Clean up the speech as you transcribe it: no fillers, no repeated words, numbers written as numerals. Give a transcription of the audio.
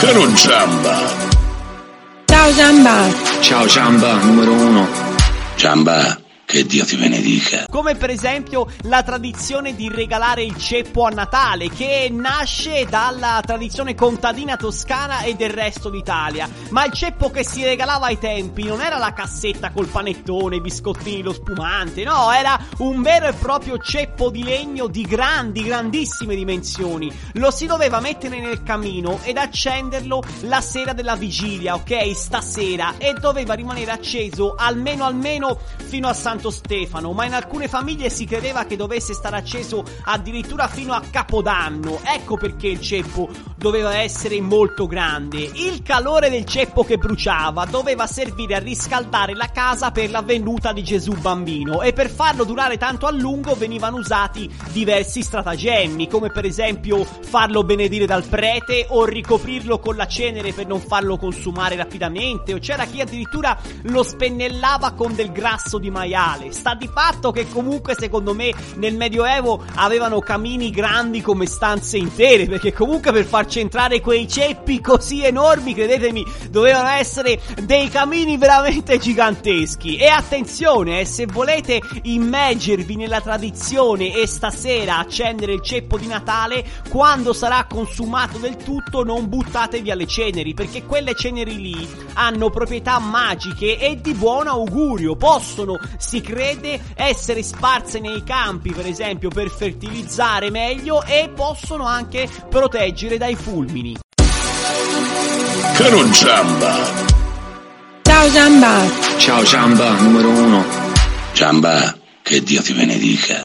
Caro Giamba. Ciao Giamba. Ciao Giamba, numero 1. Giamba, che Dio ti benedica. Come per esempio la tradizione di regalare il ceppo a Natale, che nasce dalla tradizione contadina toscana e del resto d'Italia. Ma il ceppo che si regalava ai tempi non era la cassetta col panettone, i biscottini, lo spumante, no, era un vero e proprio ceppo di legno di grandissime dimensioni. Lo si doveva mettere nel camino ed accenderlo la sera della vigilia, ok? Stasera, e doveva rimanere acceso almeno fino a Santo Stefano, ma in alcune famiglie si credeva che dovesse stare acceso addirittura fino a Capodanno. Ecco perché il ceppo doveva essere molto grande. Il calore del ceppo che bruciava doveva servire a riscaldare la casa per la venuta di Gesù bambino, e per farlo durare tanto a lungo venivano usati diversi stratagemmi, come per esempio farlo benedire dal prete o ricoprirlo con la cenere per non farlo consumare rapidamente, o c'era chi addirittura lo spennellava con del grasso di maiale. Sta di fatto che comunque secondo me nel Medioevo avevano camini grandi come stanze intere, perché comunque per far centrare quei ceppi così enormi, credetemi, dovevano essere dei camini veramente giganteschi. E attenzione, se volete immergervi nella tradizione e stasera accendere il ceppo di Natale, quando sarà consumato del tutto non buttate via le ceneri, perché quelle ceneri lì hanno proprietà magiche e di buon augurio. Possono, si crede, essere sparse nei campi, per esempio, per fertilizzare meglio, e possono anche proteggere dai fulmini. Caro Giamba. Ciao Giamba. Ciao Giamba, numero 1. Giamba, che Dio ti benedica.